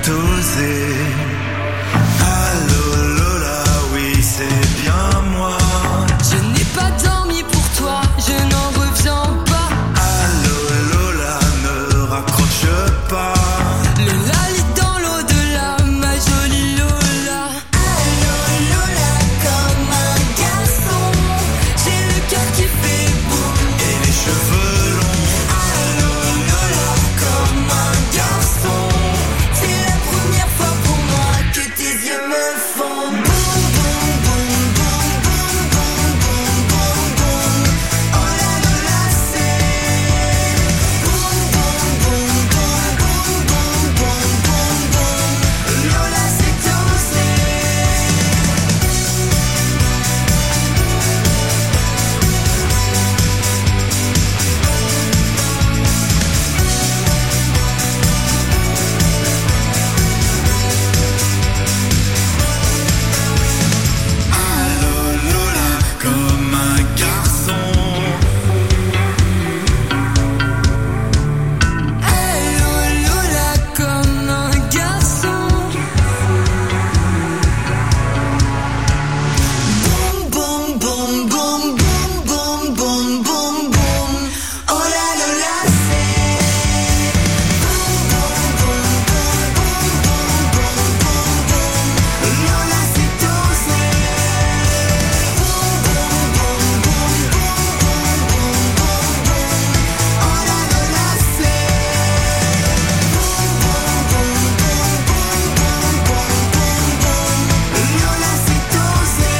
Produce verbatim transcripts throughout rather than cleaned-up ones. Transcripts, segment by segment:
t'oser. Allô Lola, oui c'est bien moi. Je n'ai pas dormi pour toi, je n'en reviens pas. Allô Lola, ne raccroche pas. Lola lit dans l'au-delà, ma jolie Lola. Allô Lola, comme un garçon, j'ai le cœur qui fait boum Et les cheveux longs. Allô Lola, comme un garçon, c'est la première fois pour moi que tes yeux me font boum boum boum boum boum boum boum boum boum. Oh la Lola c'est boum boum boum boum boum boum boum boum boum. Lola c'est osé. Allô Lola, comme un garçon. Allô Lola, comme un garçon. Boum boum boum boum boum boum boum boum boum. Oh la Lola c'est boum boum boum boum boum boum boum boum. Lola c'est osé. Boum boum boum boum boum boum boum boum boum. Oh la Lola c'est boum boum boum boum boum boum boum boum boum. Lola c'est osé.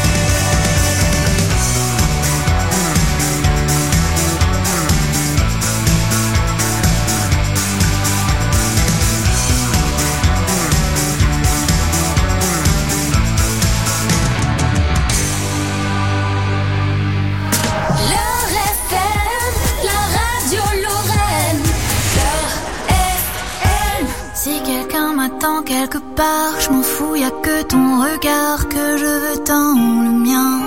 L'heure F M, la radio Lorraine. L'heure F M. Si quelqu'un m'attend quelque part, je m'en fous, y a que ton regard que je veux tant le mien.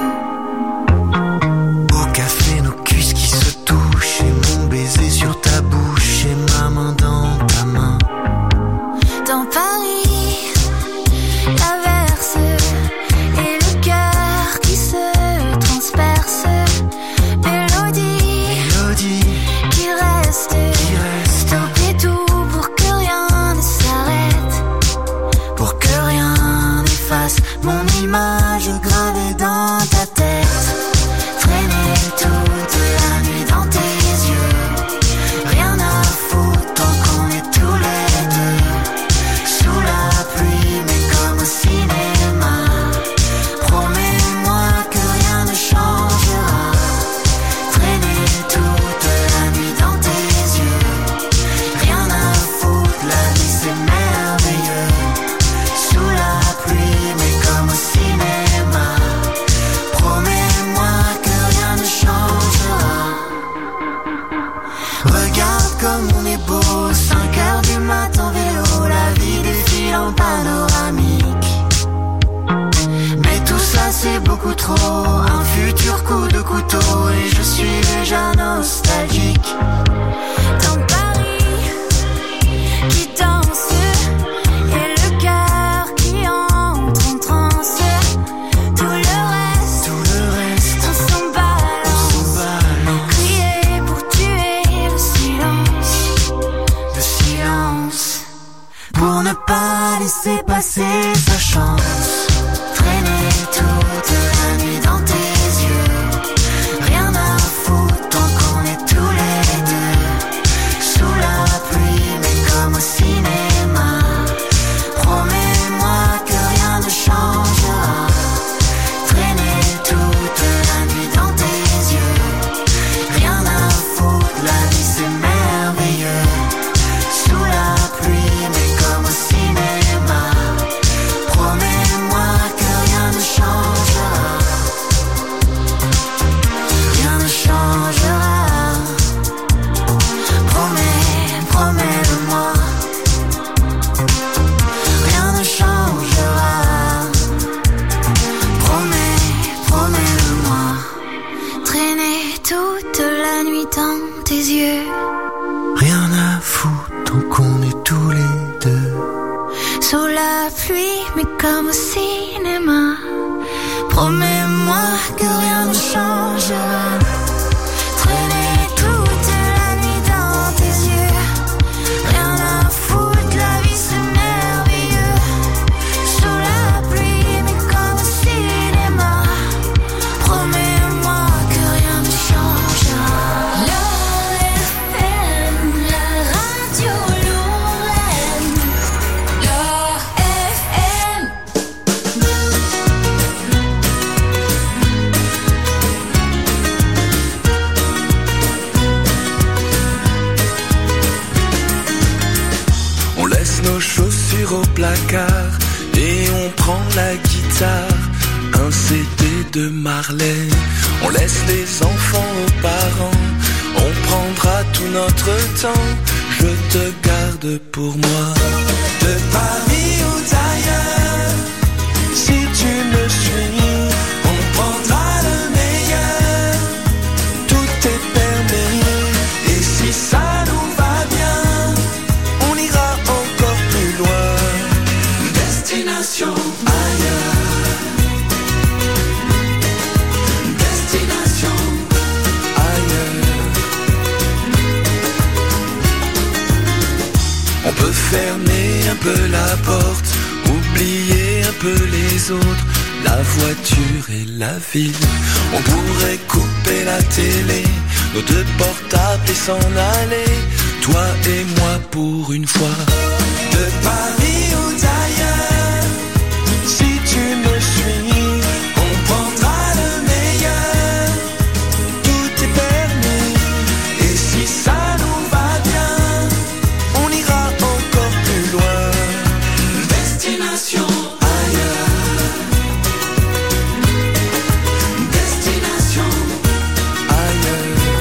Au café, nos cuisses qui se touchent. Et mon baiser sur ta bouche. Et ma main dans ta main. Dans Paris, l'averse et le cœur qui se transperce. Mélodie Mélodie qui reste, qui reste. t'oublie tout pour que rien ne s'arrête, pour que rien n'efface mon image gravée dans ta tête. Traîner toute la nuit dans tes yeux, rien à foutre tant qu'on est tous les deux. Sous la pluie mais comme au cinéma, promets-moi que rien ne changera. Traîner toute la nuit dans tes yeux, rien à foutre, la vie c'est merveilleux. Sous la pluie mais comme au cinéma, promets-moi que rien ne changera. Regarde comme on est beau, cinq heures du matin vélo, la vie défile en panoramique. Mais tout ça c'est beaucoup trop, un futur coup de couteau et je suis déjà nostalgique. Dans Paris qui danse et le cœur qui entre en transe. Tout le reste, Tout le reste, on s'en on balance. s'emballe. Crier pour tuer le silence, le silence, pour ne pas laisser passer sa chance. Traîner toute la nuit dans tes yeux, rien à foutre tant qu'on est tous les deux. Sous la pluie mais comme au cinéma, promets-moi que rien ne changera. Traîner toute la nuit dans tes yeux, rien à foutre, la vie c'est merveilleux. Sous la pluie mais comme au cinéma, promets-moi mais comme au cinéma. Promets-moi que rien ne changera. Traîner toute la nuit dans tes yeux, rien à foutre, la vie c'est merveilleux. Sous la pluie, mais comme au cinéma. Promets-moi que rien ne changera. L'O F M, la radio Lorraine. L'O F M. On laisse nos chaussures au placard et on prend la guitare, un C D de Marley. On laisse les enfants aux parents, on prendra tout notre temps. Je te garde pour moi. De Paris ou d'ailleurs, si tu me suis, on prendra le meilleur. Tout est permis, et si ça nous va bien, on ira encore plus loin. Destination ailleurs. Destination ailleurs. On peut fermer un peu la porte, oublier un peu les autres, la voiture et la ville. On pourrait couper la télé, nos deux portables et s'en aller, toi et moi pour une fois. De Paris ou d'ailleurs, si tu me suis, on prendra le meilleur. Tout est permis, et si ça nous va bien, on ira encore plus loin. Destination ailleurs. Destination ailleurs.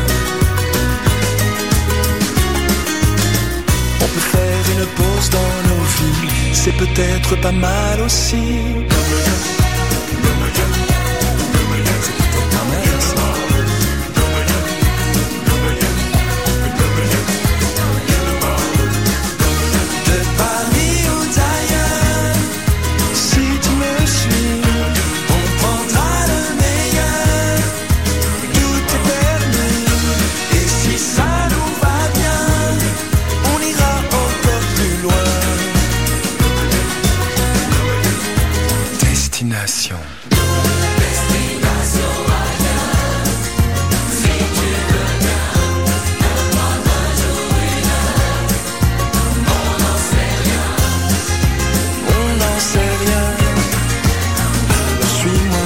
On peut faire une pause dans nos vies, c'est peut-être pas mal aussi. C'est peut-être pas mal aussi. De Paris ou d'ailleurs, si tu me suis, on prendra le meilleur. Tout est permis, et si ça nous va bien, on ira encore plus loin. Destination. On n'en sait rien. Alors suis-moi.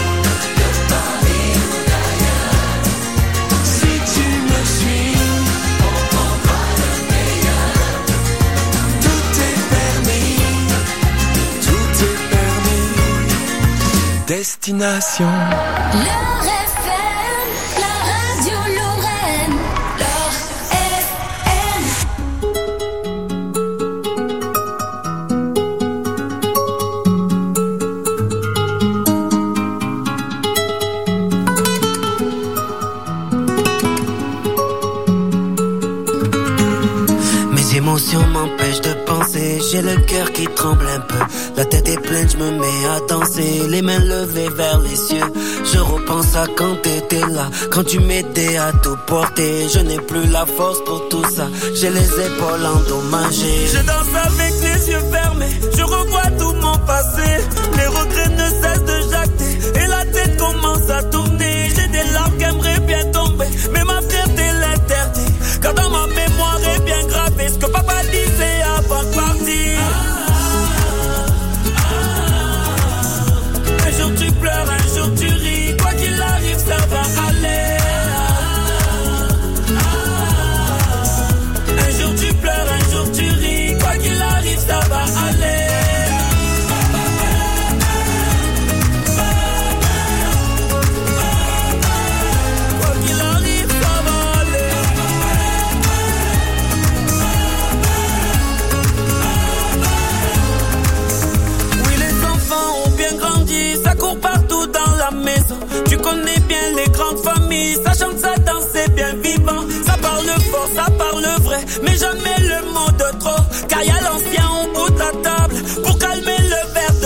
Si tu me suis, on prendra le meilleur. Tout est permis. Tout est permis. Destination. L'O F M, la radio Lorraine. L'O F M. Mes émotions m'empêchent de penser, j'ai le cœur qui tremble un peu. La tête est pleine, je me mets à danser, les mains levées vers les cieux. Je repense à quand t'étais là, quand tu m'aidais à tout porter. Je n'ai plus la force pour tout ça, j'ai les épaules endommagées. Je danse avec les yeux fermés, je revois tout mon passé. Les regrets ne cessent de jacter, et la tête commence à tourner. J'ai des larmes qui aimeraient bien tomber, mais ma fierté l'interdit. Car dans ma mémoire est bien gravé ce que papa disait avant de partir. Un jour tu pleures, un jour tu ris, quoi qu'il arrive ça va aller. Un jour tu pleures, un jour tu ris, quoi qu'il arrive ça va aller. Quoi qu'il arrive ça va aller. Oui, les enfants ont bien grandi, ça court partout dans la maison. Tu connais bien les grandes familles, ça chante, ça danse, c'est bien vivant. Ça parle fort, ça parle vrai, mais jamais le mot de trop. Car y a l'ancien au bout de la table pour calmer le verre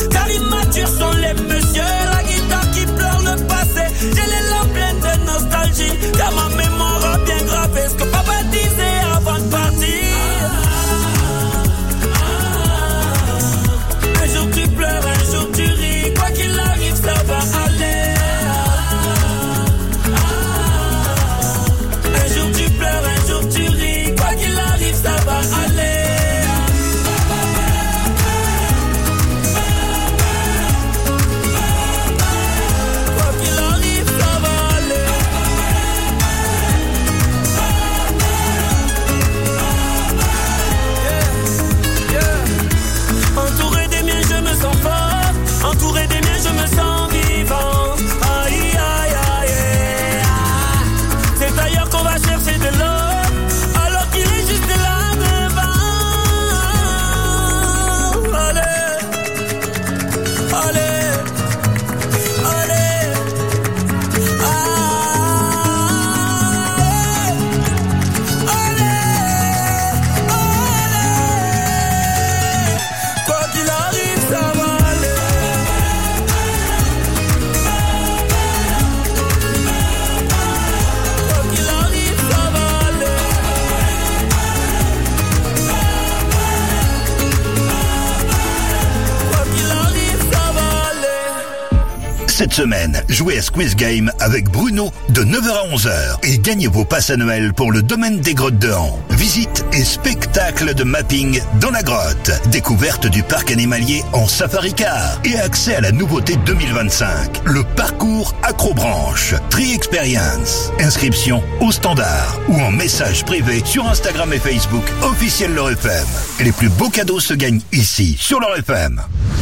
car immatures sont les messieurs. La guitare qui pleure le passé, j'ai les larmes pleines de nostalgie, car ma mémoire a bien gravé ce que papa disait avant de partir. Un jour tu pleures, un jour tu ris, quoi qu'il arrive ça va aller. Un jour tu pleures, un jour tu ris, quoi qu'il arrive ça va aller. Entouré des miens, je me sens vivant. Aïe, aïe, aïe, aïe. C'est ailleurs qu'on va chercher de l'eau, alors qu'il est juste là devant. Allez, allez, allez, allez, allez. Quoi qu'il arrive, ça va. Cette semaine, jouez à Squeeze Game avec Bruno de neuf heures à onze heures et gagnez vos passes à Noël pour le domaine des grottes de Han. Visite et spectacle de mapping dans la grotte. Découverte du parc animalier en safari car et accès à la nouveauté deux mille vingt-cinq. Le parcours Acrobranche. Tri Experience. Inscription au standard ou en message privé sur Instagram et Facebook officiel Leur F M. Les plus beaux cadeaux se gagnent ici sur Leur F M.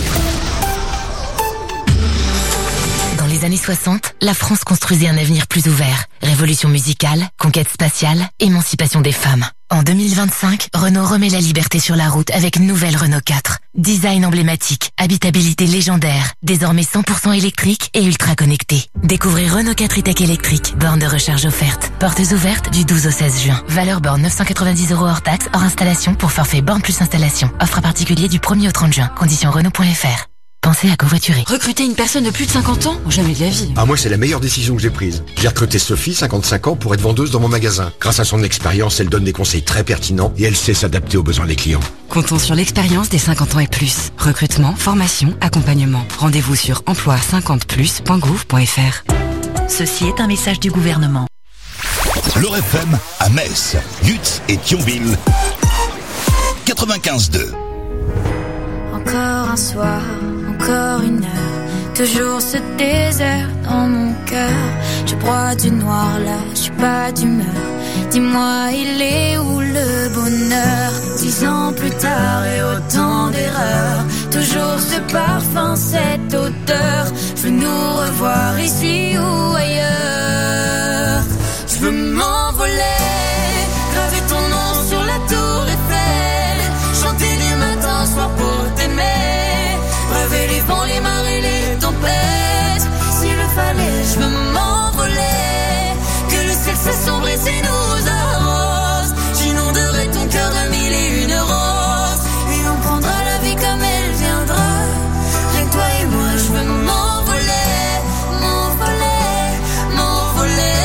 Dans les années soixante, la France construisait un avenir plus ouvert. Révolution musicale, conquête spatiale, émancipation des femmes. En deux mille vingt-cinq, Renault remet la liberté sur la route avec nouvelle Renault quatre. Design emblématique, habitabilité légendaire, désormais cent pour cent électrique et ultra connecté. Découvrez Renault quatre e-tech électrique, borne de recharge offerte. Portes ouvertes du douze au seize juin. Valeur borne neuf cent quatre-vingt-dix euros hors taxe, hors installation pour forfait borne plus installation. Offre à particulier du premier au trente juin. Conditions Renault point F R. Pensez à covoiturer. Recruter une personne de plus de cinquante ans? Jamais de la vie. Ah, moi, c'est la meilleure décision que j'ai prise. J'ai recruté Sophie, cinquante-cinq ans, pour être vendeuse dans mon magasin. Grâce à son expérience, elle donne des conseils très pertinents et elle sait s'adapter aux besoins des clients. Comptons sur l'expérience des cinquante ans et plus. Recrutement, formation, accompagnement. Rendez-vous sur emploi cinquante plus point gouv point F R. Ceci est un message du gouvernement. Leur F M à Metz, Lutz et Thionville. quatre-vingt-quinze deux. Encore un soir, encore une heure, toujours ce désert dans mon cœur. Je broie du noir là, je suis pas d'humeur. Dis-moi, il est où le bonheur? Dix ans plus tard et autant d'erreurs, toujours ce parfum, cette odeur. Je veux nous revoir ici ou ailleurs. Je veux m'envoler, graver ton nom sur la tour Eiffel, chanter du matin au soir pour t'aimer, rêver les vents, les marées, les tempêtes. S'il le fallait, je veux m'envoler, que le ciel s'assombrisse et nous arrose. J'inonderai ton cœur de mille et une roses, et on prendra la vie comme elle viendra. Rien que toi et moi, je veux m'envoler, m'envoler, m'envoler.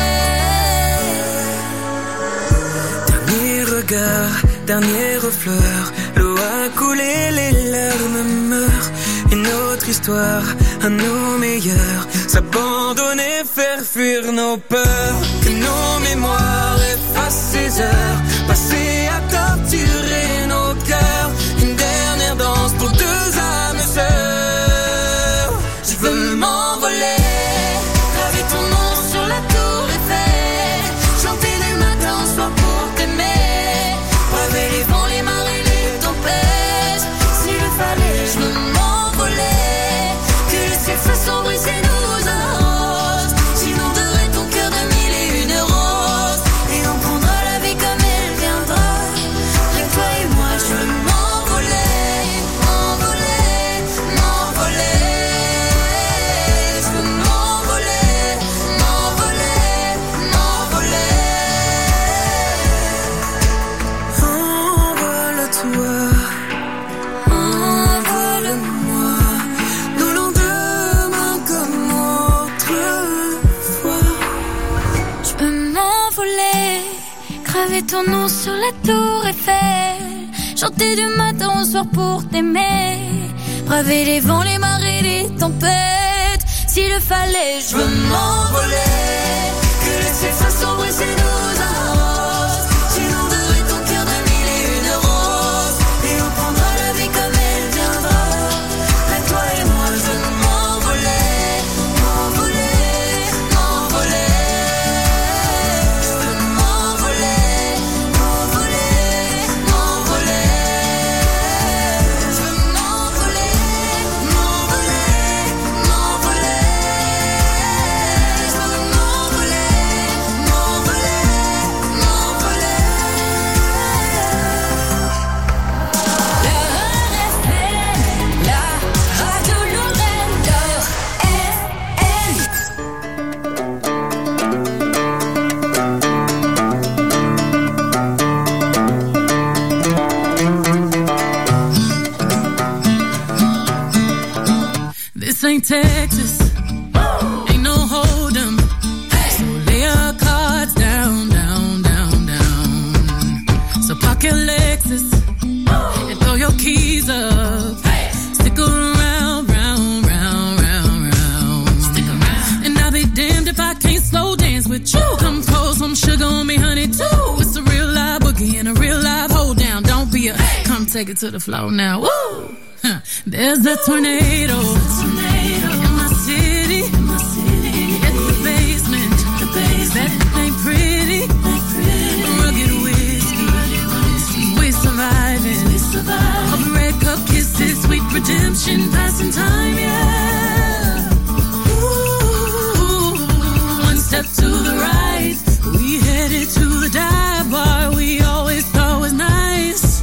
Dernier regard, dernière fleur, l'eau a coulé, les larmes meurent. Une autre histoire, à nos meilleurs, s'abandonner, faire fuir nos peurs. Que nos mémoires effacent ces heures passées à torturer nos cœurs. Une dernière danse pour deux âmes sœurs. Je veux m'envoler, graver ton nom sur la tour Eiffel, chanter du matin au soir pour t'aimer, braver les vents, les marées, les tempêtes. S'il le fallait, je veux m'envoler, que le ciel s'assombrisse et nous arrose. J'inonderai ton cœur de mille et une roses, et on prendra la vie comme elle viendra. Rien que toi et moi, je veux m'envoler, m'envoler, m'envoler. Je veux graver ton nom sur la tour Eiffel, chanter du matin au soir pour t'aimer, braver les vents, les marées, les tempêtes. S'il le fallait, je veux m'envoler, que le ciel soit sombre et c'est nous arrose, j'inonderai ton cœur de mille et une roses, et on prendra la vie comme elle viendra. Mais toi et moi, je veux m'envoler, m'envoler, m'envoler. Je veux m'envoler, m'envoler, m'envoler. Je veux m'envoler, m'envoler, m'envoler. Je veux m'envoler, m'envoler, m'envoler. La radio Lorraine, L'Or This ain't Texas, ain't no hold 'em. So lay your cards down, down, down, down. So park your Lexus and throw your keys up. Stick around, round, round, round, round. Stick around. And I'll be damned if I can't slow dance with you. Come pour some sugar on me, honey, too. It's a real live boogie and a real live hold down. Don't be a, come take it to the floor now. Woo! Huh. There's a tornado, in my city, in my city. At the basement, the basement. That ain't pretty, ain't pretty. Rugged whiskey, we surviving, we surviving. Over red cup kisses, sweet redemption, passing time, yeah. Ooh, one step to the right, we headed to the dive bar we always thought was nice.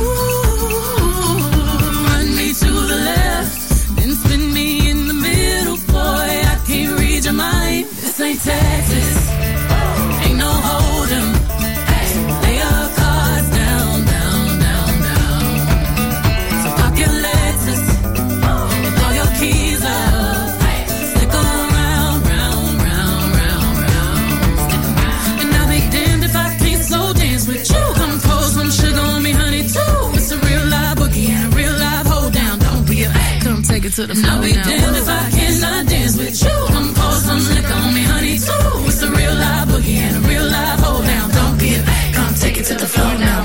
Run me to the left, then spin me in the middle, boy, I can't read your mind. This ain't Texas, ain't no hold 'em. Lay your cards down, down, down, down. So park your Lexus and throw your keys up. Stick around, round, round, round, round. And I'll be damned if I can't slow dance with you. Come pour some sugar on me, honey, too. It's a real live boogie and a real live hold down. Don't be a, come take it to the floor now. I'll be damned if I cannot dance with you. Come pour some liquor on me, honey, too. It's a real live boogie and a real live hold down. Don't be a, come take it to the floor now.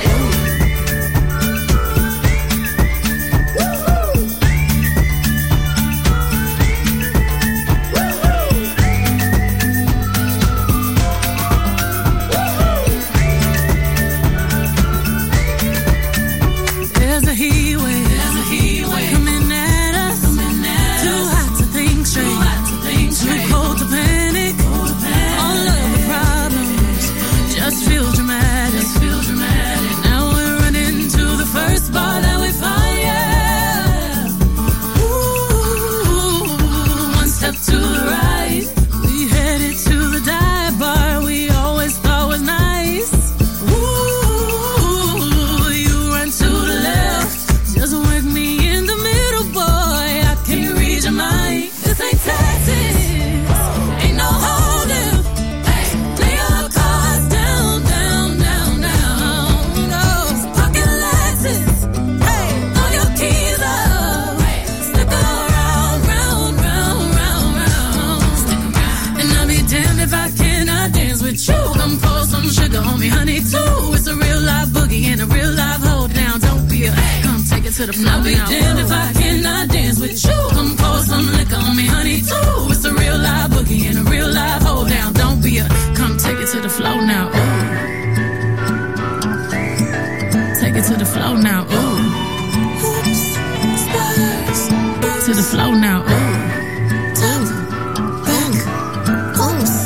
There's a heat wave, there's a heat wave coming at us, coming at too us. Hot to think straight, too hot to think straight. Too cold to panic, cold to panic. All of the problems just feel dramatic, just feel dramatic. Now we're running to the first bar that we find, yeah. Ooh, one step to the right, we headed to the dive bar we always thought was nice. Ooh, you run to the left, just work me in the middle, boy, I can't read your mind. This ain't Texas, ain't no holding. Lay your cards down, down, down, down. No, pocket Lexus, hey, throw your keys up. Stick around, round, round, round, round. Stick around. And I'll be damned if I cannot dance with you. Come pour some sugar on me, honey, too. It's a real live boogie and a real live hold down. Don't be a, come take it to the floor. I'll be damned if I cannot dance with you. Come pour some liquor on me, honey, too. It's a real live boogie and a real live hold down. Don't be a, come take it to the floor now. Ooh. Take it to the floor now. Ooh. Oops, stars. To the floor now. Ooh. Top, back, oops.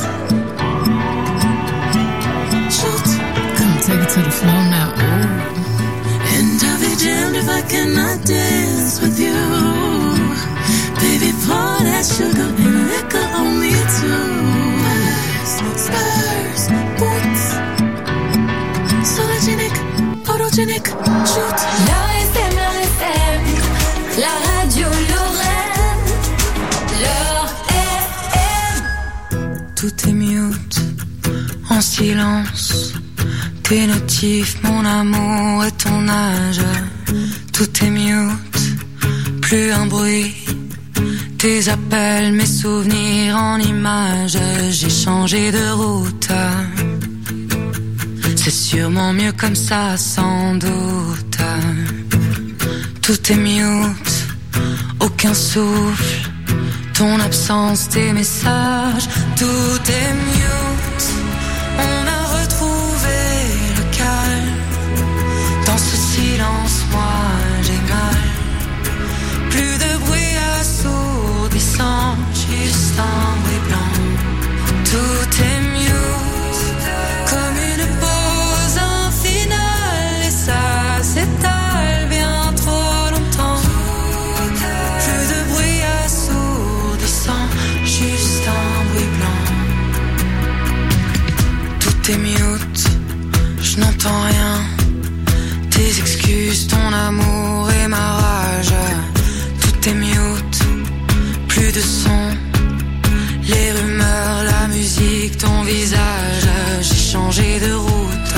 Shoot. Come take it to the floor now. Ooh. And I'll be damned if I cannot dance with you. Baby, pour that sugar and liquor on me too. Spurs, spurs, boots. Sologenic, photogenic, shoot. La F M, la F M, la radio Lorraine, L'Or F M. Tout est mute, en silence. tes notifs, mon amour et ton âge. Tout est mute, plus un bruit. Tes appels, mes souvenirs en images. J'ai changé de route. C'est sûrement mieux comme ça, sans doute. Tout est mute, aucun souffle. Ton absence, tes messages, tout est mute. On a retrouvé le calme. Dans ce silence, moi j'ai mal. Plus de bruit assourdissant, juste un bruit blanc. Tout est mute, comme une pause infinale. Et ça s'étale bien trop longtemps. Plus de bruit assourdissant, juste un bruit blanc. Tout est mute, je n'entends rien. Tes excuses, ton amour et ma rage. Tout est mute, plus de son. Les rumeurs, la musique, ton visage. J'ai changé de route.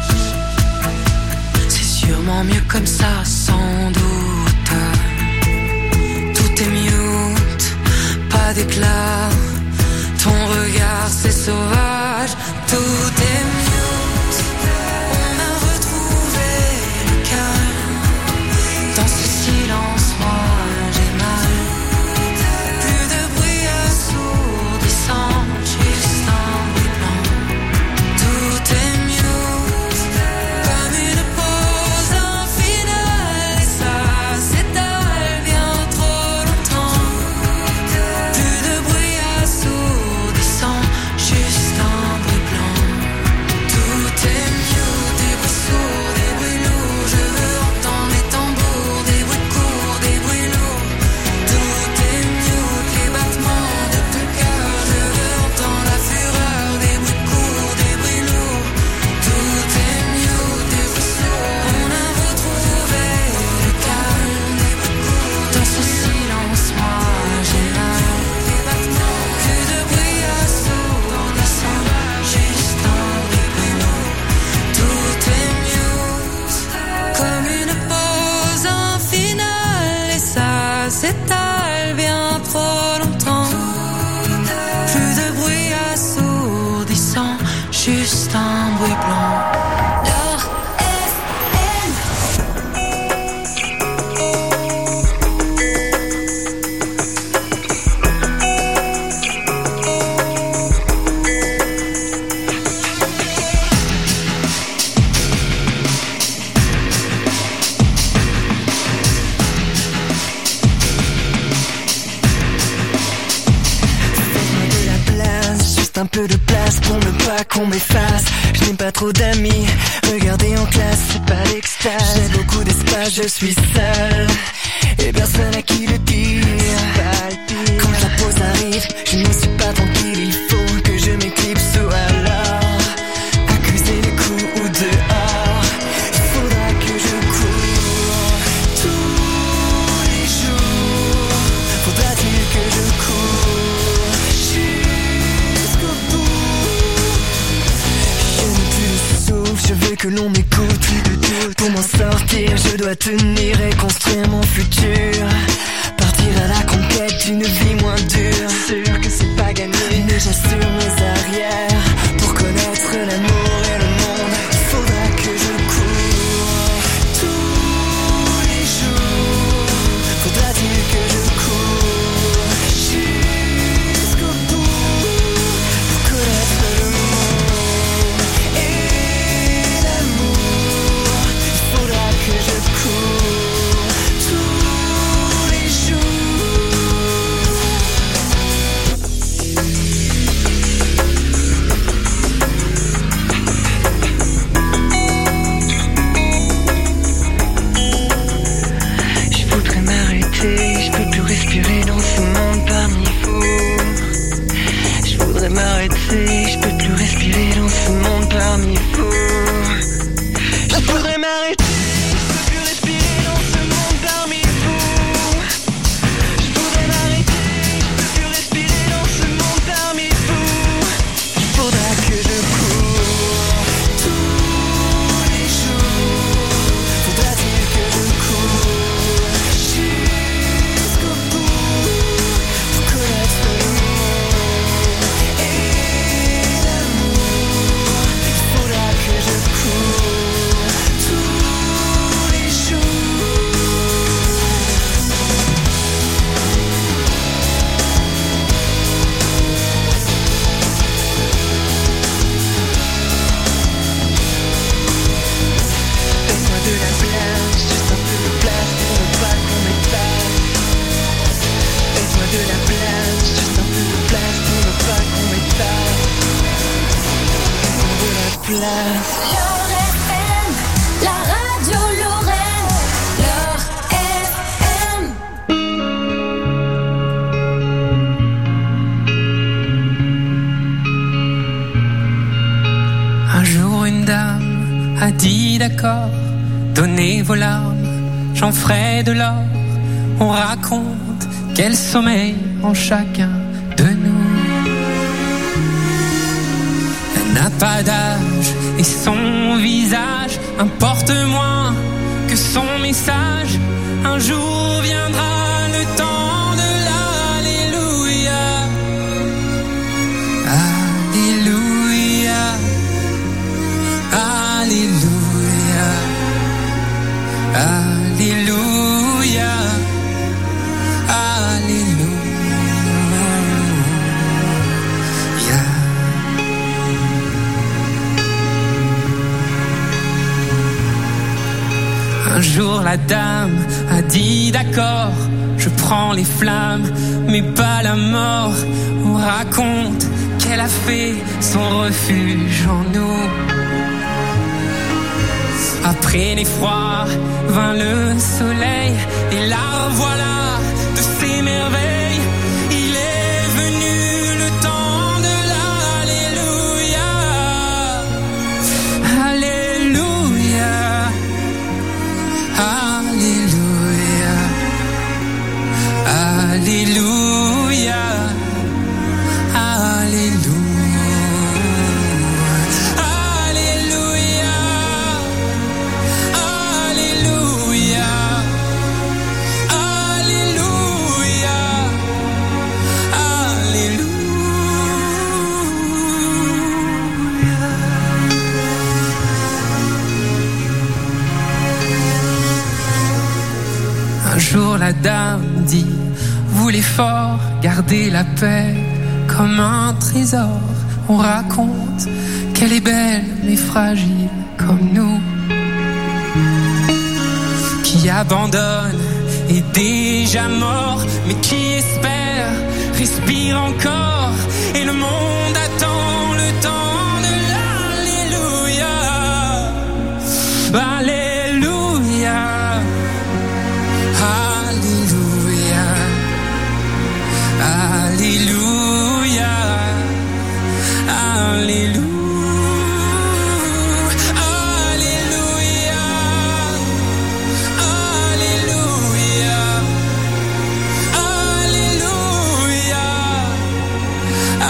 C'est sûrement mieux comme ça, sans doute. Tout est mute, pas d'éclat. Ton regard, c'est sauvage. Tout est mute. On a retrouvé le calme. Dans ce silence, moi j'ai mal. Plus de bruit assourdissant, juste un bruit blanc. Tout est mute, comme une pause infinale. Et ça s'étale bien trop longtemps. Plus de bruit assourdissant, juste un bruit blanc. Tout est mute, des bruits sourds, des bruits lourds. Je veux entendre les tambours, des bruits courts, des bruits lourds. Tout est mute, les battements de ton cœur. Je veux entendre la fureur, des bruits courts, des bruits lourds. Tout est mute, des bruits sourds. On a retrouvé le calme, des bruits courts. Dans ce silence, moi j'ai mal. Les battements, plus de bruit assourdissant, juste un bruit blanc. Tout est mute, comme une pause infinale. Et ça s'étale bien trop longtemps. Plus de bruit assourdissant, juste un bruit blanc. Juste un peu de place pour ne pas qu'on m'efface. Je n'ai pas trop d'amis, regardez en classe, c'est pas l'extase. J'ai beaucoup d'espace, je suis seul, et personne à qui le dire. Quand la pause arrive, je ne suis pas tranquille, il faut que je m'éclipse ou alors accuser les coups ou dehors. Il faudra que je cours tous les jours. Faudra-t-il que je cours jusqu'au bout? Je n'ai plus de souffle, je veux que l'on m'écoute. Pour m'en sortir, je dois tenir et construire mon futur. Partir à la conquête d'une vie moins dure. Sûr que c'est pas gagné, mais j'assure mes arrières. Pour connaître l'amour et le monde, il faudra que je cours tous les jours. Faudra-t-il que je cours jusqu'au bout pour connaître le monde et l'amour? Il faudra que je cours tous les Je voudrais m'arrêter, je peux plus respirer dans ce monde parmi vous. Je voudrais m'arrêter, je peux plus respirer dans ce monde parmi vous. Je voudrais m'arrêter, je peux plus respirer dans ce monde parmi vous. Je voudrais m'arrêter, je peux plus respirer dans ce monde parmi vous. Il faudra que je cours tous L'Or F M, la radio Lorraine. L'Or F M. Un jour une dame a dit d'accord, donnez vos larmes, j'en ferai de l'or. On raconte quel sommeil en chacun de nous. Elle n'a pas d'âge et son visage importe moins que son message. Un jour viendra le temps de l'Alléluia. Alléluia. Alléluia. Alléluia. Alléluia. Un jour la dame a dit d'accord, je prends les flammes, mais pas la mort. On raconte qu'elle a fait son refuge en nous. Après l'effroi vint le soleil, et la revoilà de ses merveilles. Il est venu le temps de l'Alléluia. Alléluia. Alléluia. Alléluia. Alléluia. Un jour la dame dit, voulez fort garder la paix comme un trésor. On raconte qu'elle est belle mais fragile comme nous, qui abandonne est déjà mort, mais qui espère respire encore. Et le monde attend le temps de l'Alléluia. Alléluia. Alléluia. Alléluia. Alléluia. Alléluia.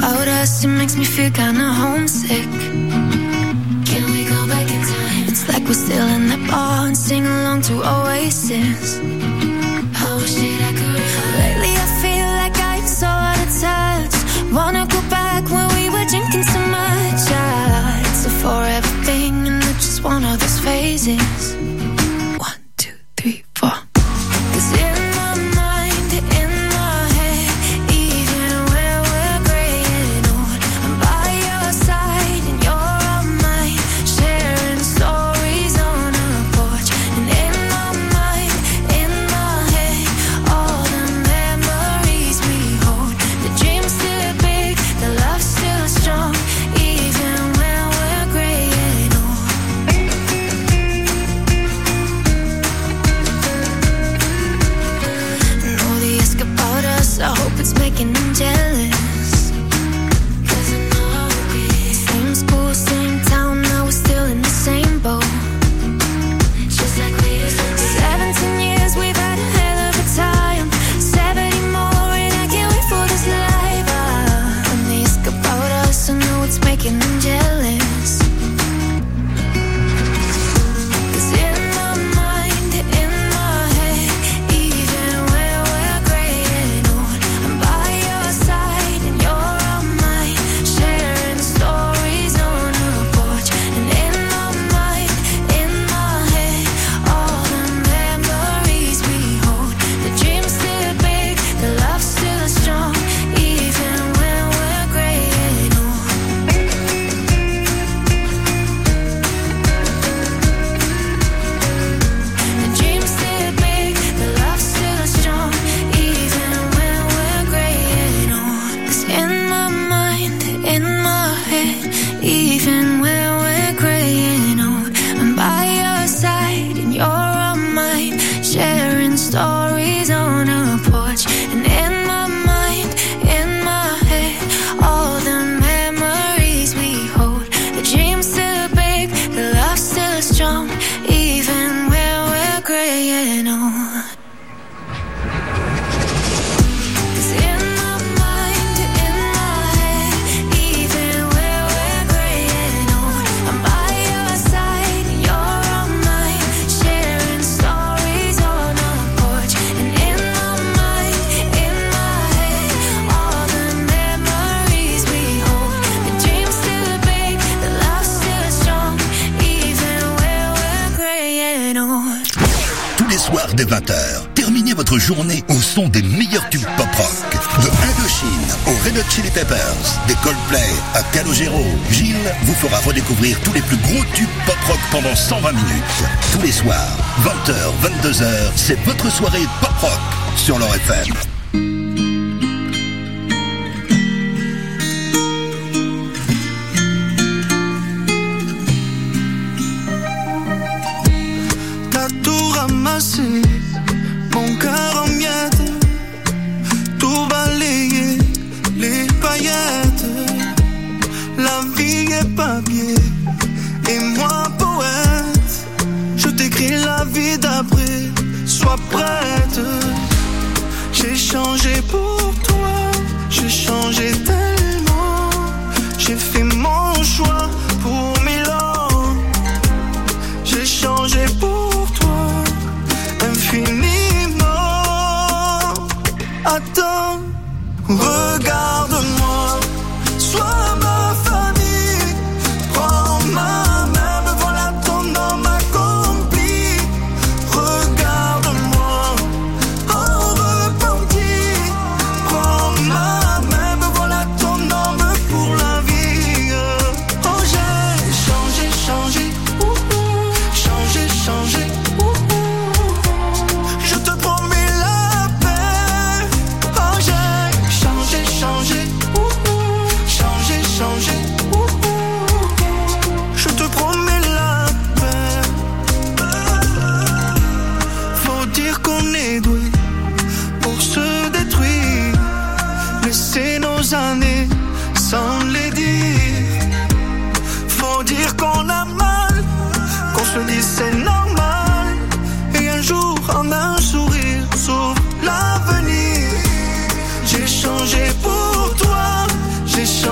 about us, it makes me feel kinda homesick. Can we go back in time? It's like we're still in that bar and sing along to Oasis. I wish that I could. Lately I feel like I'm so out of touch. Wanna go back when we were drinking so much. Yeah, it's a forever thing and it's just one of those phases. One, two, three, four. Cause in my mind, in my head, even when we're gray and old, I'm by your side and you're on mine, sharing stories on a porch. And in my mind, in my head, all the memories we hold. The dream's still big, the love's still strong, even when we're gray and old. Know they ask about us, I hope it's making them jealous. Cause I know how it is. Same school, same town, now we're still in the same boat. Just like we used to be. Seventeen years, we've had a hell of a time. Seventy more and I can't wait for this life. Ah, when they ask about us, I know it's making them jealous. Cause in my mind, in my head, even when we're gray and old, I'm by your side and you're on mine, sharing stories on a porch. And in my mind, in my head, all the memories we hold. The dream's still big, the love's still strong, even when we're gray and old. The dream's still big, the love's still strong, even when we're gray and old. 'Cause in my mind, in my head, even when we're gray and old, I'm by your side and you're on mine, sharing stories on a porch. And in my mind, in my head, all the memories we hold. The dream's still big, the love's still strong, even when we're gray and old. 'Cause in my mind, in my head, even when we're gray and old, I'm by your side and you're on mine, sharing stories on a porch. And in my mind, in my head, all the memories we hold. The dream's still big, the love's still strong, even when we're gray and old. Tous les soirs dès vingt heures, terminez votre journée au son des meilleurs tubes pop-rock. De Indochine aux Red Hot Chili Peppers, des Coldplay à Calogero, Gilles vous fera redécouvrir tous les plus gros tubes pop-rock pendant cent vingt minutes. Tous les soirs, vingt heures, vingt-deux heures, c'est votre soirée pop-rock sur leur F M. T'as tout ramassé, mon cœur en miettes, tout balayé, les paillettes. La vie est papier, et moi poète. Je t'écris la vie d'après, sois prête. J'ai changé pour toi, j'ai changé tellement. J'ai fait mon choix pour Milan. J'ai changé pour toi, infiniment. Attends, regarde-moi, sois ma famille. Prends ma main, me voilà ton homme accompli. Regarde-moi, en repenti. Prends ma main, me voilà ton homme pour la vie. Oh, j'ai changé, changé, changé, changé. Je te promets la paix. Oh, j'ai changé, changé, changé, changé. Je te promets la paix. Faut dire qu'on est doué pour se détruire. Laisser nos années sans les dire. Faut dire qu'on a mal, qu'on se dit c'est normal. Et un jour en un sourire s'ouvre l'avenir. J'ai changé pour toi, j'ai changé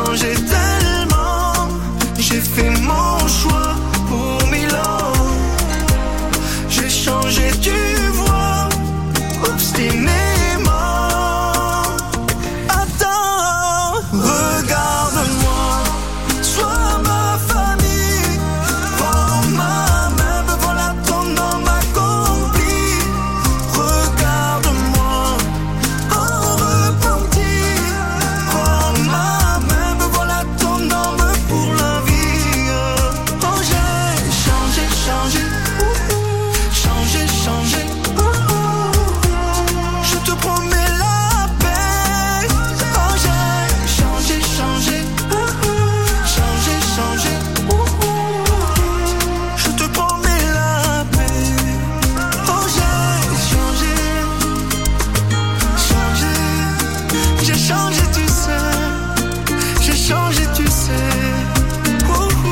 changé, tu sais. J'ai changé, tu sais. Ouh, ouh,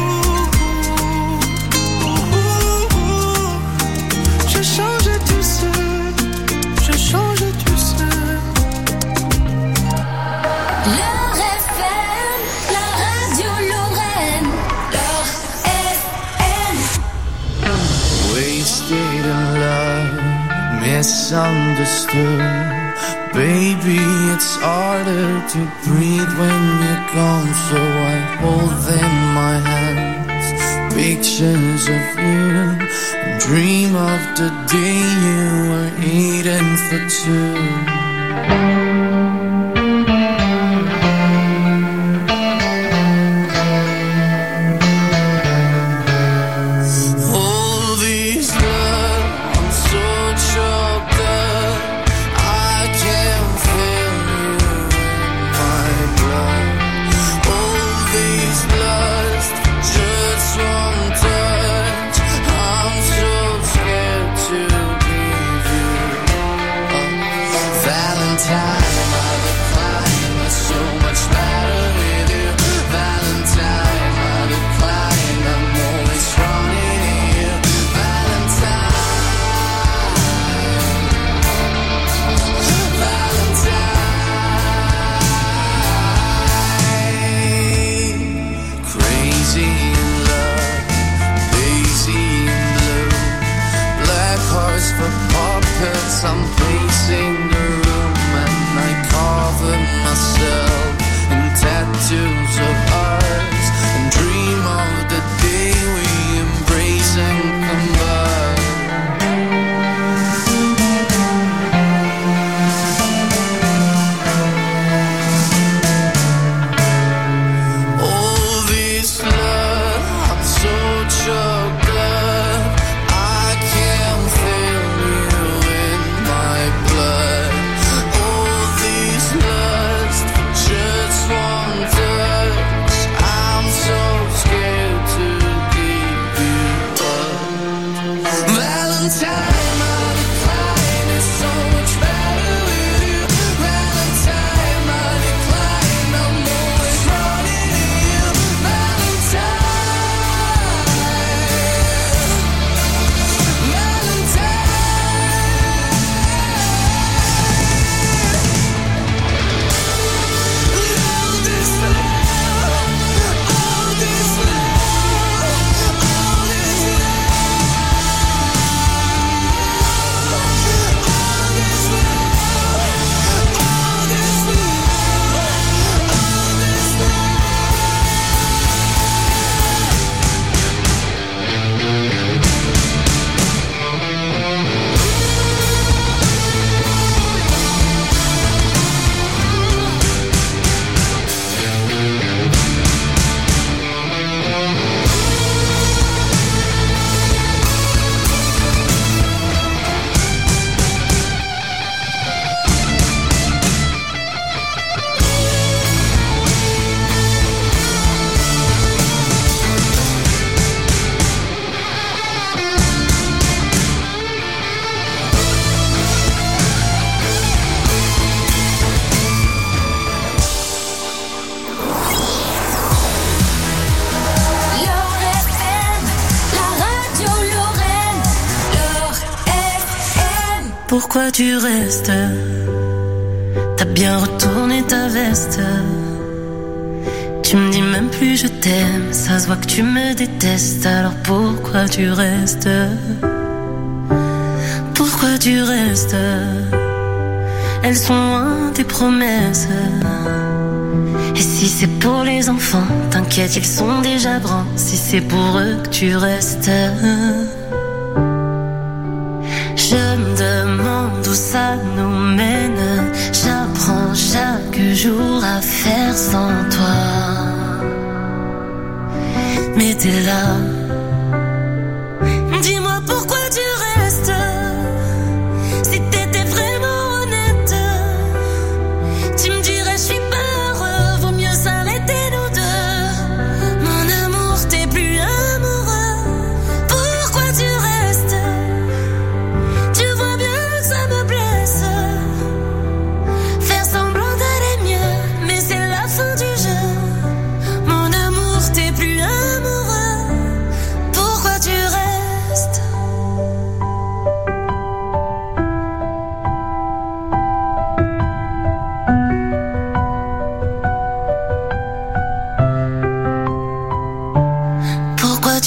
ouh, ouh, ouh. J'ai changé, tu sais. J'ai changé, tu sais. Leur F M, la radio Lorraine. Leur F M. Wasted in love, misunderstood. Baby, it's harder to breathe when you're gone, so I hold in my hands pictures of you and dream of the day you were eating for two. I'm pacing the room and I cover myself in tattoos of ours and dream of the day we embrace and combine. All this love, I'm so choked up, I can't feel you. Pourquoi tu restes? T'as bien retourné ta veste. Tu me dis même plus je t'aime. Ça se voit que tu me détestes. Alors pourquoi tu restes? Pourquoi tu restes? Elles sont loin tes promesses. Et si c'est pour les enfants, t'inquiète, ils sont déjà grands. Si c'est pour eux que tu restes, je me demande où ça nous mène. J'apprends chaque jour à faire sans toi. Mais t'es là. Dis-moi pourquoi tu restes. Si t'étais vraiment honnête, tu me dirais je suis pas heureux. Vaut mieux s'arrêter nous deux. Mon amour, t'es plus amoureux. Pourquoi tu restes? Tu vois bien que ça me blesse. Faire semblant d'aller mieux,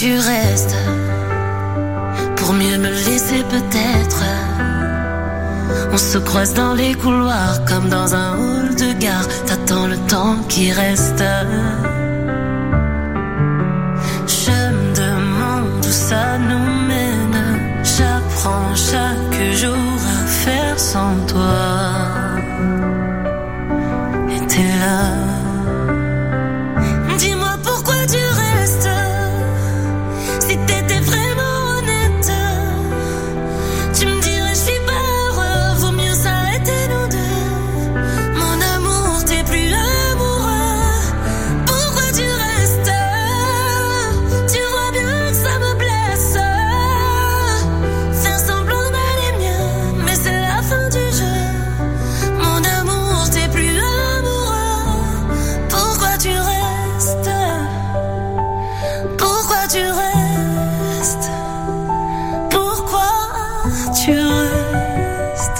tu restes? Pour mieux me laisser peut-être. On se croise dans les couloirs comme dans un hall de gare. T'attends le temps qui reste. Je me demande où ça nous mène. J'apprends chaque jour à faire sans toi. Et t'es là. Dis-moi pourquoi tu restes. Si t'étais vraiment honnête, tu me dirais je suis pas heureux, vaut mieux s'arrêter nous deux. Mon amour, t'es plus amoureux. Pourquoi tu restes? Tu vois bien que ça me blesse. Faire semblant d'aller mieux, mais c'est la fin du jeu. Mon amour, t'es plus amoureux. Pourquoi tu restes? Pourquoi tu restes? Pourquoi tu restes?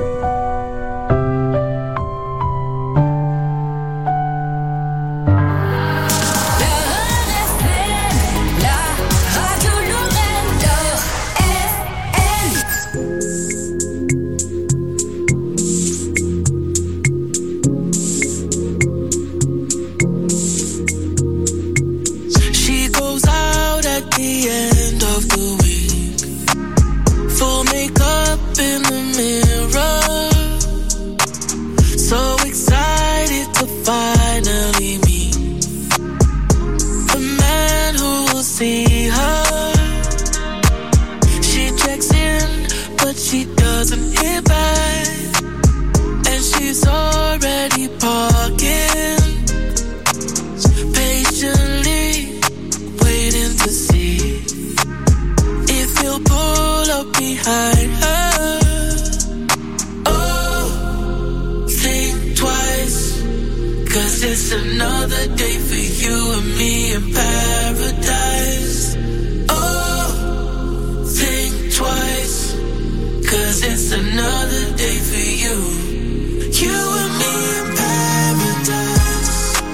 La radio Lorraine, She goes out at the end of the week, full makeup in the mirror, so excited to finally meet the man who will see her. She checks in, but she doesn't hear back, and she's already parking, patiently waiting to see if he'll pull up behind her. Oh, think twice, cause it's another day for you and me in paradise. Oh, think twice, cause it's another day for you, you and me in paradise.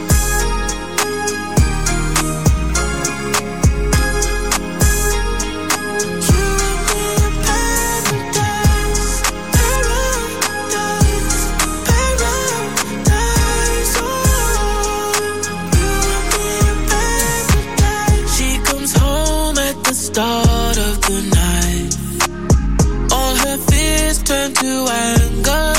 She comes home at the start of the night. All her fears turn to anger.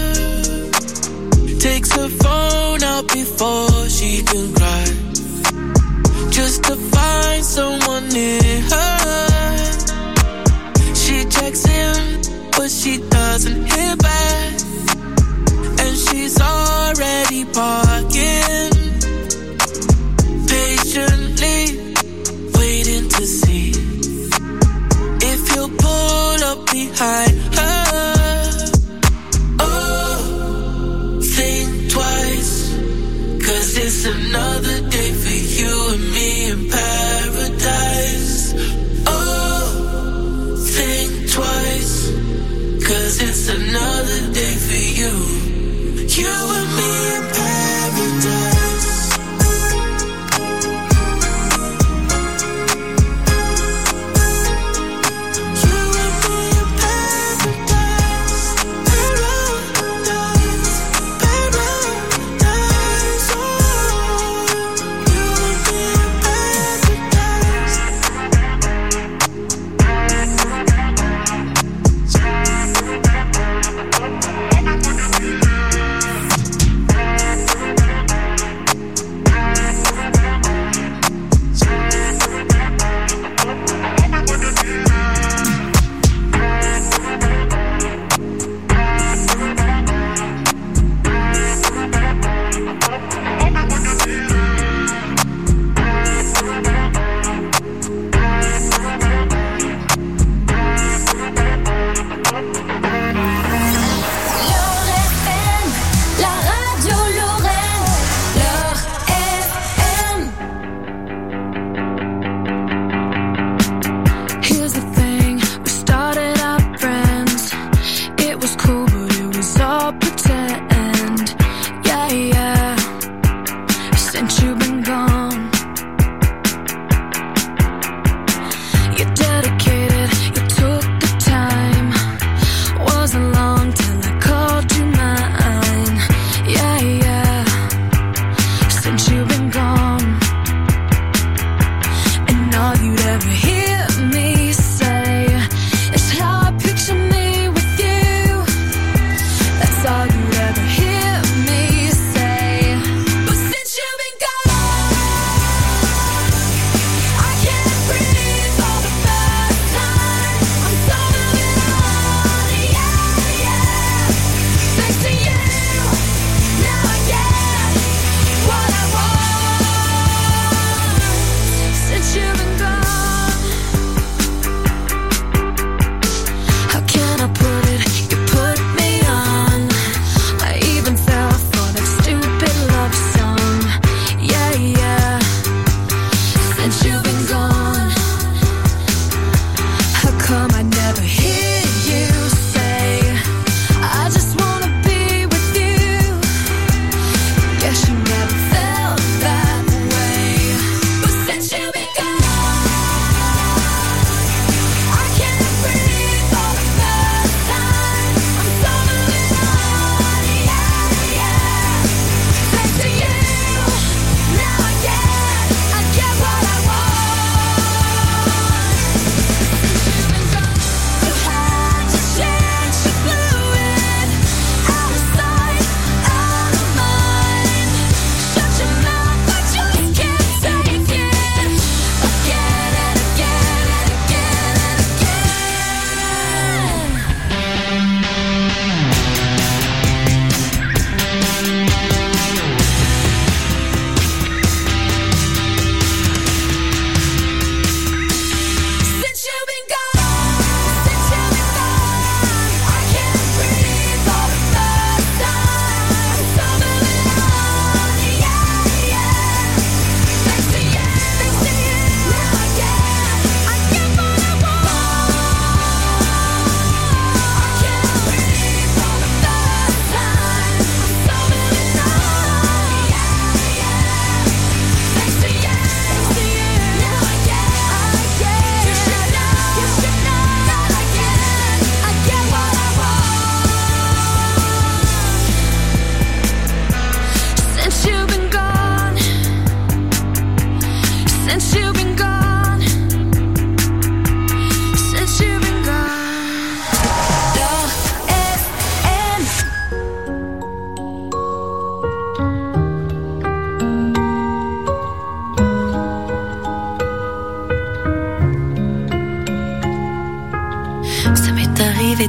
Takes her phone out before she can cry, just to find someone near her. She checks in, but she doesn't hear back, and she's already parking, patiently waiting to see if he'll pull up behind her. Oh, think twice, cause it's another day for you and me in paradise. Oh, think twice, cause it's another day for you, you and me in paradise. You and me in paradise. Paradise, paradise, oh. You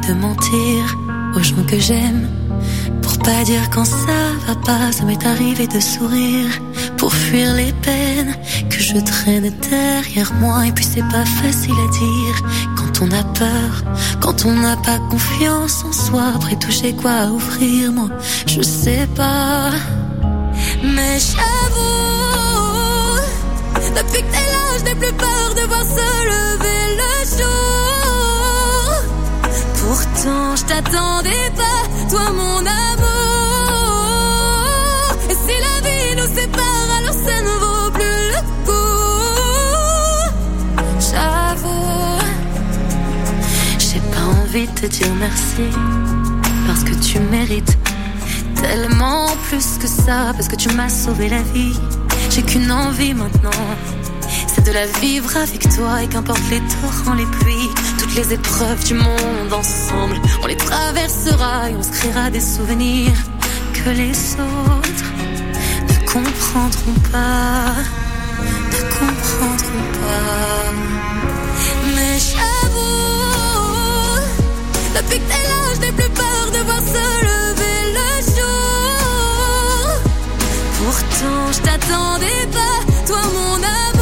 de mentir aux gens que j'aime. Pour pas dire quand ça va pas, ça m'est arrivé de sourire. Pour fuir les peines que je traîne derrière moi. Et puis c'est pas facile à dire quand on a peur, quand on n'a pas confiance en soi. Après tout j'ai quoi à offrir, moi je sais pas. Mais j'avoue, depuis que t'es là je n'ai plus peur de voir se lever le jour. Pourtant je t'attendais pas, toi mon amour. Et si la vie nous sépare, alors ça ne vaut plus le coup. J'avoue, j'ai pas envie de te dire merci, parce que tu mérites tellement plus que ça, parce que tu m'as sauvé la vie. J'ai qu'une envie maintenant, c'est de la vivre avec toi. Et qu'importe les torrents, les pluies, toutes les épreuves du monde, ensemble on les traversera et on se créera des souvenirs que les autres ne comprendront pas, ne comprendront pas. Mais j'avoue, depuis que t'es là je n'ai plus peur de voir se lever le jour. Pourtant je t'attendais pas, toi mon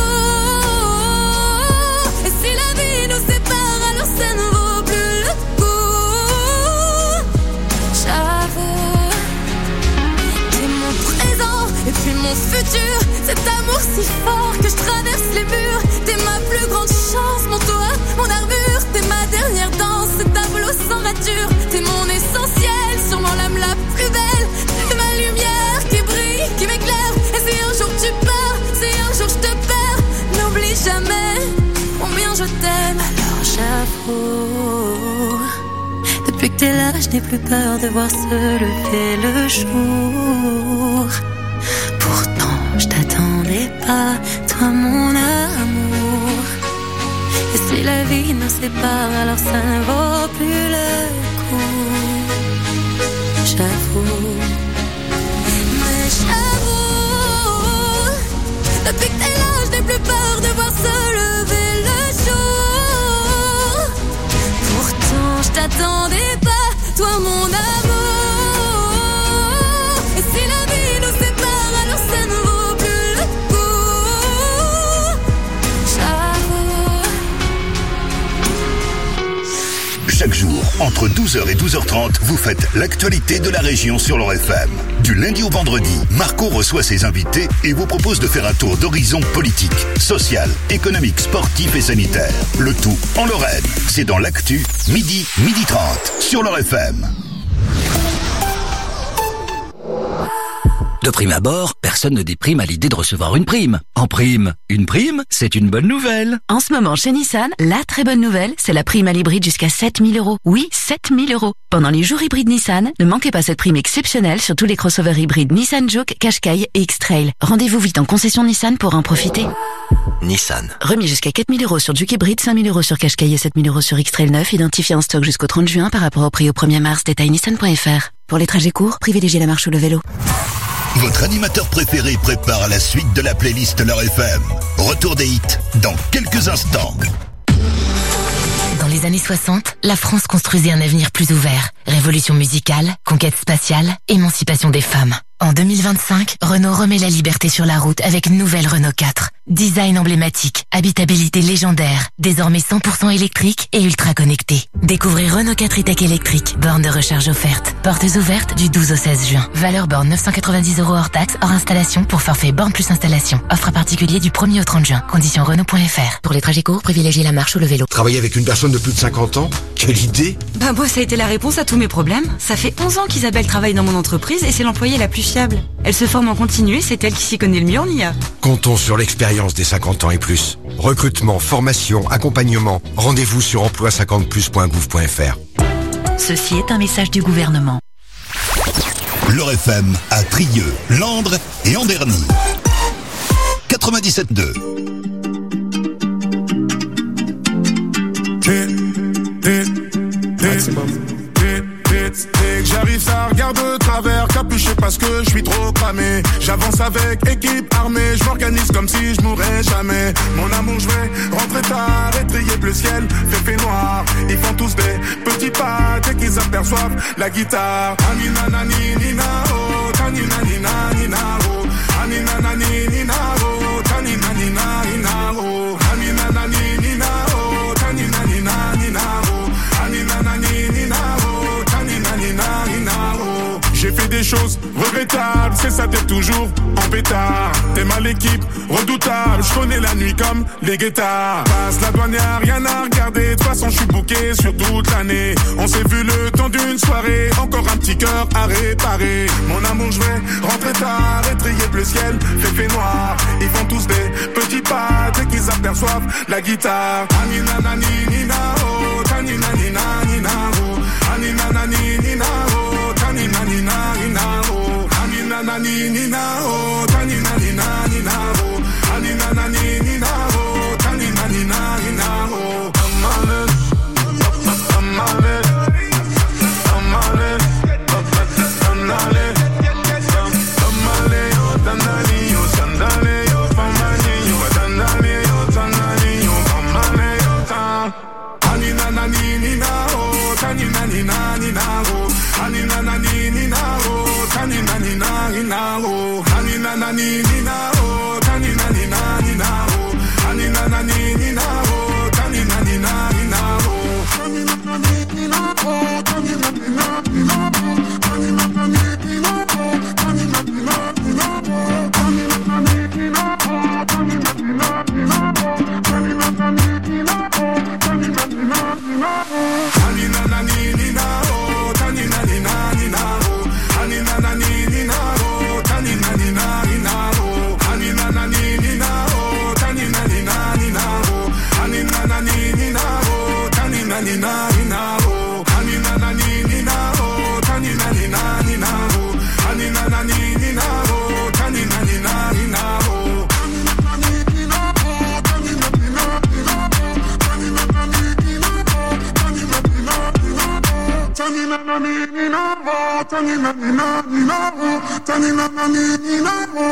amour. Et si la vie nous sépare, alors ça ne vaut plus le coup. J'avoue, t'es mon présent et puis mon futur. Cet amour si fort que je traverse les murs. T'es ma plus grande chance, mon toit, mon armure. T'es ma dernière danse, ce tableau sans rature. T'es mon essentiel, sûrement l'âme la plus belle. T'es ma lumière qui brille, qui m'éclaire. Et si un jour tu pars, si un jour je te perds, n'oublie jamais combien je t'aime. Alors j'avoue, depuis que t'es là je n'ai plus peur de voir se lever le jour. Pourtant je t'attendais pas, toi mon amour. Et si la vie nous sépare, alors ça ne vaut plus le coup. J'avoue, mais j'avoue, depuis que t'es là je n'ai plus peur de voir se lever le jour. Pourtant je t'attendais pas, toi mon amour. Et si la vie nous sépare, alors ça ne vaut plus le coup. J'avoue. Chaque jour, entre douze heures et douze heures trente, vous faites l'actualité de la région sur l'O R F M. Du lundi au vendredi, Marco reçoit ses invités et vous propose de faire un tour d'horizon politique, social, économique, sportif et sanitaire. Le tout en Lorraine. C'est dans l'actu, midi, midi trente, sur l'O R F M. De prime abord, personne ne déprime à l'idée de recevoir une prime. En prime, une prime, c'est une bonne nouvelle. En ce moment, chez Nissan, la très bonne nouvelle, c'est la prime à l'hybride jusqu'à sept mille euros. Oui, sept mille euros. Pendant les jours hybrides Nissan, ne manquez pas cette prime exceptionnelle sur tous les crossovers hybrides Nissan Juke, Qashqai et X-Trail. Rendez-vous vite en concession Nissan pour en profiter. Nissan. Remis jusqu'à quatre mille euros sur Juke hybride, cinq mille euros sur Qashqai et sept mille euros sur X-Trail neuf, identifié en stock jusqu'au trente juin par rapport au prix au premier mars. Détail nissan point f r. Pour les trajets courts, privilégiez la marche ou le vélo. Votre animateur préféré prépare la suite de la playlist L'O R F M. Retour des hits dans quelques instants. Dans les années soixante, la France construisait un avenir plus ouvert. Révolution musicale, conquête spatiale, émancipation des femmes. En deux mille vingt-cinq, Renault remet la liberté sur la route avec une nouvelle Renault quatre. Design emblématique, habitabilité légendaire, désormais cent pour cent électrique et ultra connecté. Découvrez Renault quatre e-Tech électrique, borne de recharge offerte. Portes ouvertes du douze au seize juin. Valeur borne neuf cent quatre-vingt-dix euros hors taxe, hors installation pour forfait borne plus installation. Offre à particulier du premier au trente juin. Conditions Renault point f r. Pour les trajets courts, privilégiez la marche ou le vélo. Travailler avec une personne de plus de cinquante ans? Quelle idée! Bah moi ça a été la réponse à tous mes problèmes. Ça fait onze ans qu'Isabelle travaille dans mon entreprise et c'est l'employée la plus fiable. Elle se forme en continu et c'est elle qui s'y connaît le mieux en I A. Comptons sur l'expérience des cinquante ans et plus. Recrutement, formation, accompagnement. Rendez-vous sur emploi cinquante plus point gouv point f r. Ceci est un message du gouvernement. L'O R F M à Trieux, Landres et Anderny. quatre-vingt-dix-sept deux. Dès que j'arrive ça regarde de travers, capuché parce que je suis trop cramé. J'avance avec équipe armée, je m'organise comme si je mourrais jamais. Mon amour, je vais rentrer tard et trier le ciel, fait fait noir. Ils font tous des petits pas dès qu'ils aperçoivent la guitare. Anina nani nina oh, tanina nina nina oh, anina nani nina oh, tanina nina nina oh, anina nani nina oh, tanina nina nina oh, anina nani nina oh, tanina nina nina oh. J'ai fait des choses regrettables, c'est ça, t'es toujours en pétard. T'es mal l'équipe, redoutable, je connais la nuit comme les guettards. Passe la douane, y'a rien à regarder, de toute façon je suis bouqué sur toute l'année. On s'est vu le temps d'une soirée, encore un petit cœur à réparer. Mon amour, je vais rentrer tard et trier le ciel, fait fait noir. Ils font tous des petits pas dès qu'ils aperçoivent la guitare. Anina nani nina oh, tanina nina nina oh, anina nani nina oh, tanina nina nina oh, anina nani nina oh, tanina nina nina oh, anina nani nina oh, tanina nina nina oh. I'm on it, I'm on it, I'm on it, I'm on it, Tamale, oh Tanali, oh Sandale, oh Pamani, oh Tandale, oh Tanali, oh Pamale, oh Tan. Anina nani nina oh, tanina nina nina oh, anina nani nina oh, tanina nina nina oh, anina nani nina oh, tanina nina nina oh, anina nani nina oh, tanina nina nina oh, tanina nani nina oh, tanina nina nina oh, tanina nani nina oh, tanina nina nina oh, tanina nani nina oh, tanina nina nina oh, tanina nani nina oh, tanina nina nina oh, anina nani nina oh, tanina nina nina oh, anina nani nina oh, tanina nina nina oh, anina nani nina oh, tanina nina nina oh, anina nani nina oh, tanina nina nina oh, anina nani nina oh, tanina nina nina oh, anina nani nina oh, tanina nina nina oh, anina nani nina oh, tanina nina nina oh, tanina nani nina oh, tanina nina nina oh, tanina nani nina oh, tanina nina nina oh, tanina nani nina oh.